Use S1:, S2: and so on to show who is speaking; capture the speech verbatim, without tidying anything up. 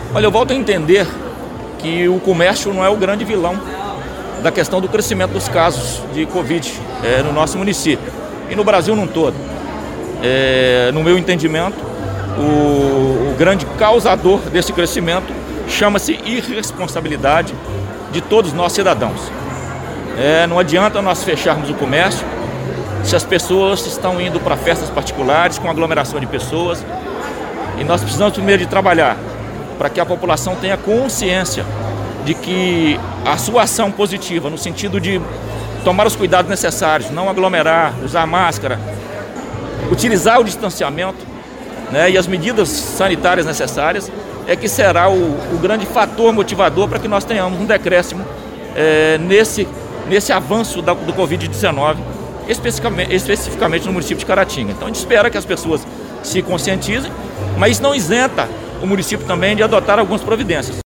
S1: Olha, eu volto a entender que o comércio não é o grande vilão da questão do crescimento dos casos de Covid é, no nosso município e no Brasil num todo. É, no meu entendimento, o, o grande causador desse crescimento chama-se irresponsabilidade de todos nós cidadãos. É, não adianta nós fecharmos o comércio se as pessoas estão indo para festas particulares com aglomeração de pessoas, e nós precisamos primeiro de trabalhar para que a população tenha consciência de que a sua ação positiva, no sentido de tomar os cuidados necessários, não aglomerar, usar máscara, utilizar o distanciamento, né, e as medidas sanitárias necessárias, é que será o, o grande fator motivador para que nós tenhamos um decréscimo é, nesse, nesse avanço da, do Covid dezenove, especificamente, especificamente no município de Caratinga. Então a gente espera que as pessoas se conscientizem, mas isso não isenta o município também de adotar algumas providências.